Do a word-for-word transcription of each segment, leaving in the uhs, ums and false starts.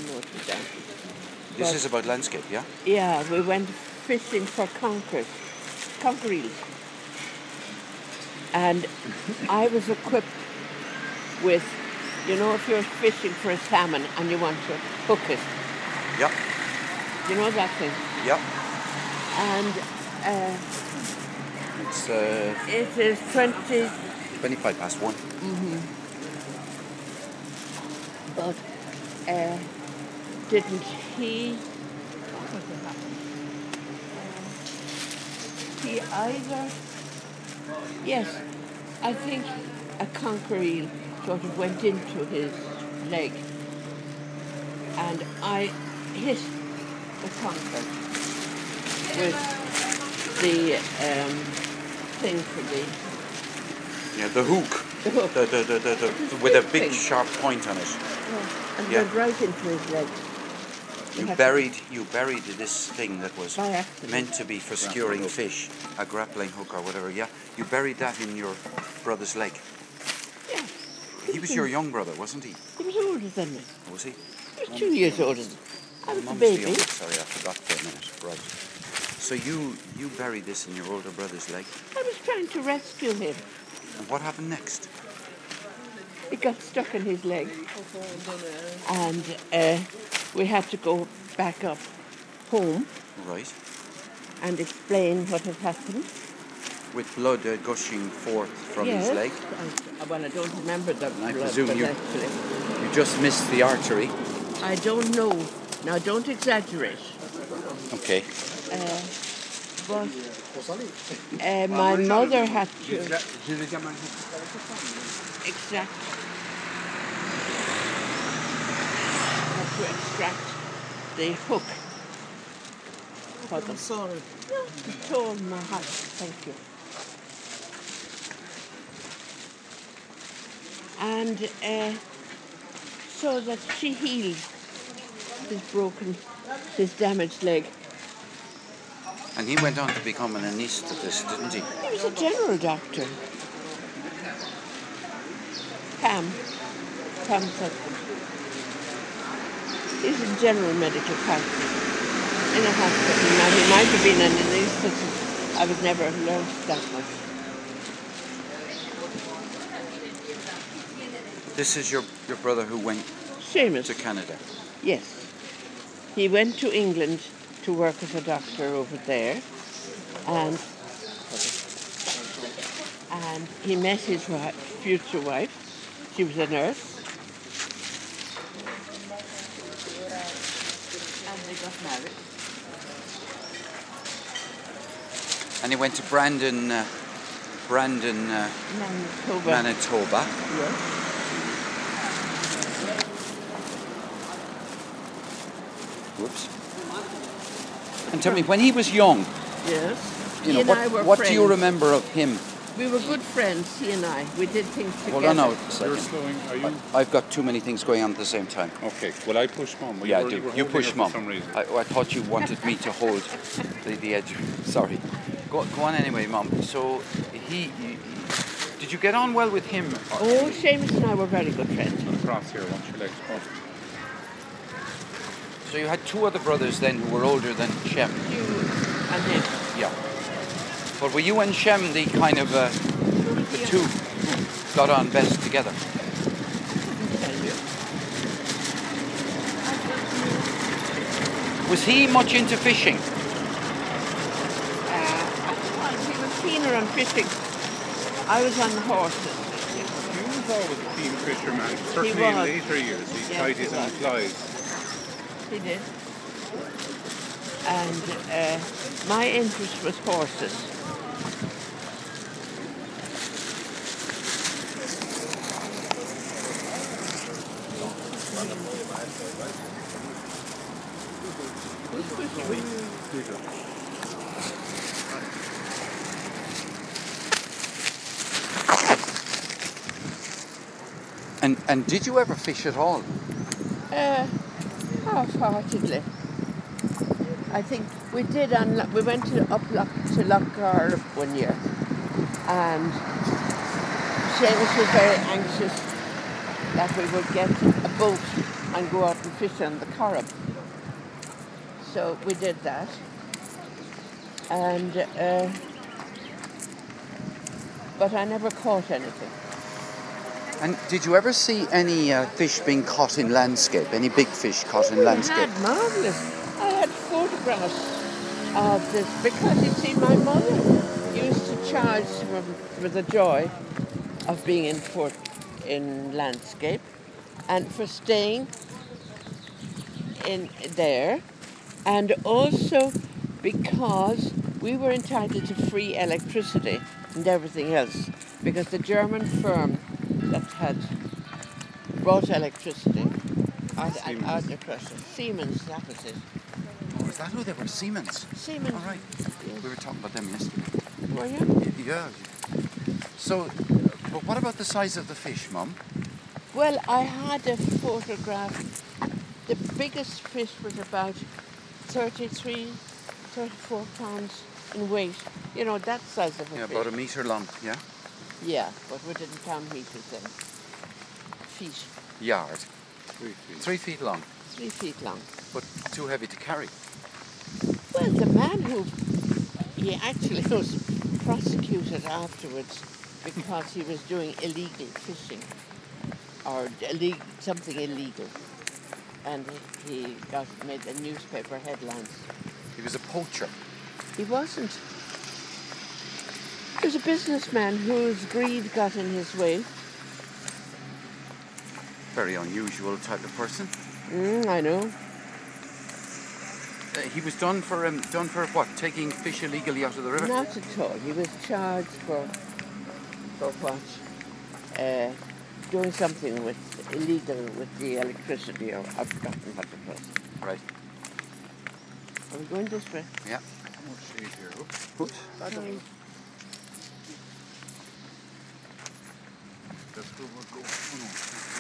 note it down. This But, is about landscape, yeah? yeah, we went fishing for conkers, conker eels. And I was equipped with, you know, if you're fishing for a salmon and you want to hook it. Yeah. You know that thing? Yeah. And uh, It's uh, it is twenty... twenty-five past one. Mm-hmm. But uh, didn't he... What was it happen? He either... Yes, I think a conker eel sort of went into his leg. And I hit the conker with the um, thing for the... Yeah, the hook. The hook. The, the, the, the, the, with a big thing. sharp point on it. Yeah, and Yeah. went right into his leg. You had buried you buried this thing that was By accident. meant to be for skewering fish, a grappling hook or whatever, yeah? You buried that in your brother's leg. Yeah. He was your young brother, wasn't he? He was older than me. Was he? He was two years older than me. I was a Mum's the baby. youngest. Sorry, I forgot for a minute. Right. So you you buried this in your older brother's leg. I was trying to rescue him. And what happened next? It got stuck in his leg. And uh, we had to go back up home Right. and explain what had happened. With blood uh, gushing forth from yes. his leg. I, well, I don't remember the I blood, presume but you- actually. You just missed the artery. I don't know. Now, don't exaggerate. Okay. Uh, but uh, my mother had to extract, had to extract the hook. I'm sorry. No, it's all in my heart. Thank you. And uh, so that she healed his broken, his damaged leg. And he went on to become an anaesthetist, didn't he? He was a general doctor. Pam. Pam's husband. He's a general medical practice in a hospital. Now, he might have been an anaesthetist. I was never learned that much. This is your, your brother who went Seamus. to Canada. Yes. He went to England to work as a doctor over there, and and he met his wife, future wife. She was a nurse, and they got married. And he went to Brandon, uh, Brandon, uh, Manitoba. Manitoba. Yes. Whoops. And tell me, when he was young, Yes. you He know, and I were what, what friends. do you remember of him? We were good friends, he and I. We did things together. Hold on now. a You're second. slowing, are you? I, I've got too many things going on at the same time. Okay, well I push mum. Well, Yeah, you I were, do. You, were You holding push her mum. For some reason. I, I thought you wanted me to hold the, the edge. Sorry. Go, go on anyway, mum. So he, he, did you get on well with him? Or- Oh, Seamus and I were very good friends. Across here, once your legs cross. So you had two other brothers then who were older than Shem. You and him. Yeah. But were you and Shem the kind of uh, the two who got on best together? Was he much into fishing? Uh, he was keener on fishing. I was on the horses. He was always a keen fisherman. Certainly in was. later years, he Yes, tied he his own was. flies. He did. And uh, my interest was horses. And and did you ever fish at all? Uh, half-heartedly. I think we did. On Lo- we went to up Loch, to Loch Garb one year, and Seamus was very anxious that we would get a boat and go out and fish on the Corrib. So we did that. And, uh, but I never caught anything. And did you ever see any uh, fish being caught in landscape? Any big fish caught in We landscape? had marvellous. I had photographs of this because you see, my mother used to charge for, for the joy of being in port in landscape and for staying in there, and also because we were entitled to free electricity and everything else because the German firm that had brought electricity out, Siemens. out across it, Siemens, that was it. Oh, is that who they were? Siemens? Siemens. All right. Yes. We were talking about them yesterday. Were you? Y- Yeah. So, but what about the size of the fish, Mum? Well, I had a photograph. The biggest fish was about thirty-three, thirty-four pounds in weight. You know, that size of a Yeah, fish. about a metre long, yeah? Yeah, but we didn't count meters then. Feet. Yard. Three feet. Three feet long, Three feet long. but too heavy to carry. Well, the man who, he actually was prosecuted afterwards because he was doing illegal fishing or illegal, something illegal. And he he got made the newspaper headlines. He was a poacher. He wasn't. He was a businessman whose greed got in his way. Very unusual type of person. Mm, I know. Uh, he was done for um, done for what? Taking fish illegally out of the river? Not at all. He was charged for, for what? Uh, doing something with illegal with the electricity, or I've forgotten what it was. Right. Are we going this way? Yeah. More shade here. Oops. Oops. Sorry. That's where we're going. Oh, no.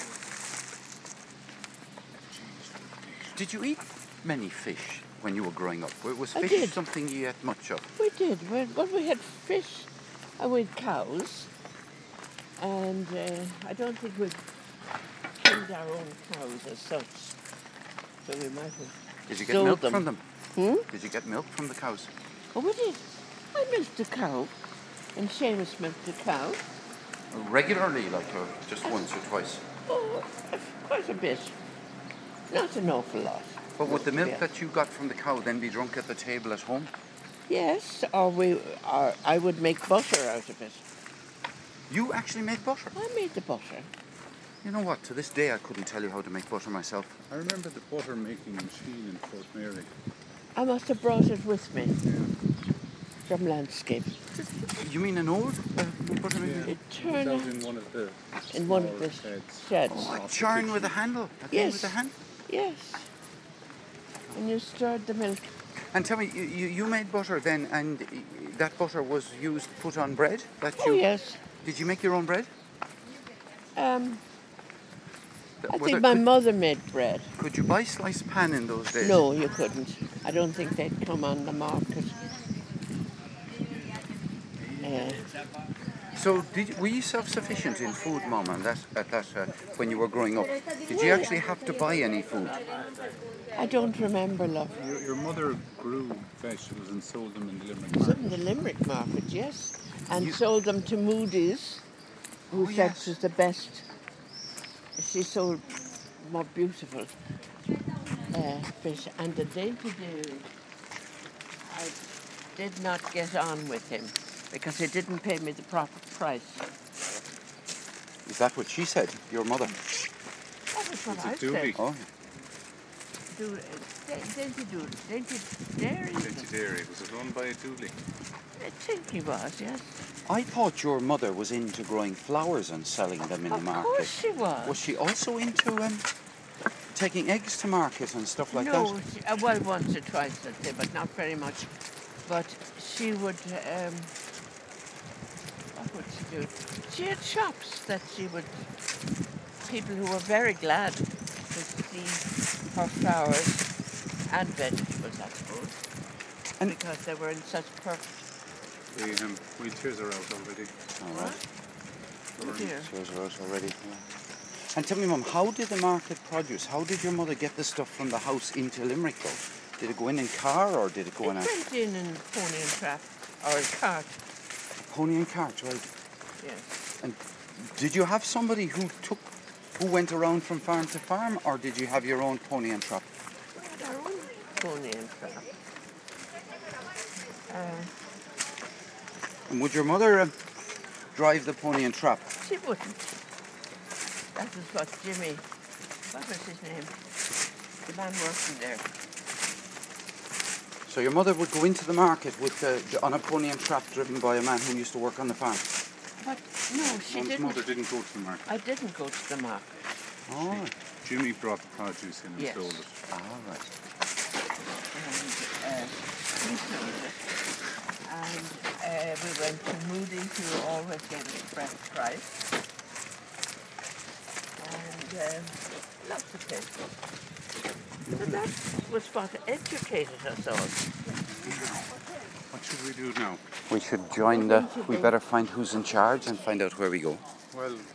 Jeez. Did you eat many fish when you were growing up? Was I fish did. something you ate much of? We did. We, well, we had fish and we had cows. And uh, I don't think we killed our own cows as such. So we might have Did you get sold milk them. from them? Hmm? Did you get milk from the cows? Oh, we did. I milked a cow. And Seamus milked a cow. Regularly, like or just once or twice? Oh, quite a bit. Not an awful lot. But would the milk Yeah. that you got from the cow then be drunk at the table at home? Yes, or we, or I would make butter out of it. You actually made butter? I made the butter. You know what? To this day, I couldn't tell you how to make butter myself. I remember the butter making machine in Fort Mary. I must have brought it with me from landscape. You mean an old uh, butter making? Yeah. It It's turned out out in one of the in one of smaller the sheds. sheds. Oh, a Off the churn kitchen. with a handle. A thing Yes. with a hand. Yes. And you stirred the milk. And tell me, you, you, you made butter then, and y- that butter was used put on bread? That Oh, you yes. Did you make your own bread? Um, I Was think it- my could, mother made bread. could you buy sliced pan in those days? No, you couldn't. I don't think they'd come on the market. Uh, So, did, were you self-sufficient in food, Mum, and that, at that uh, when you were growing up? Did you actually have to buy any food? I don't remember, love. Your, your mother grew vegetables and sold them in the Limerick Was market. in the Limerick market, yes. And You- sold them to Moody's, who Oh, said yes. she was the best. She sold more beautiful uh, fish. And the Dainty Dairy, I did not get on with him because he didn't pay me the proper price. Is that what she said, your mother? That was what It's a I doobie. said. Oh, Do, uh, da- dainty do, Dainty Dairy. Dainty Dairy. Was it run by a Dooley? I think he was, yes. I thought your mother was into growing flowers and selling them in the Of market. course she was. Was she also into um, taking eggs to market and stuff like no, that? she, uh, well, once or twice, I'd say, but not very much. But she would, um, what would she do? She had shops that she would, people who were very glad to see her flowers and vegetables, I suppose, And- because they were in such perfect. The um, wheelchairs are out already. All right. Oh dear. Shows her out already. Yeah. And tell me, Mum, how did the market produce? How did your mother get the stuff from the house into Limerick, though? Did it go in in car or did it go It in a went in in pony and trap, or a cart, pony and cart, right? yes. And did you have somebody who took, who went around from farm to farm, or did you have your own pony and trap? We had our own pony and trap. Uh, And would your mother uh, drive the pony and trap? she wouldn't. That was what Jimmy, what was his name? The man working there. So your mother would go into the market with uh, on a pony and trap driven by a man who used to work on the farm. But no, she Mum's didn't. mother didn't go to the market. I didn't go to the market. Oh, right. Jimmy brought the produce in and Yes. sold it. Ah, right. And uh, he sold it. And uh, we went to Moody, who always gave us a fresh price. And um, lots of places. So that was what educated us all. What should we do now? We should join the. We better find who's in charge and find out where we go. Well,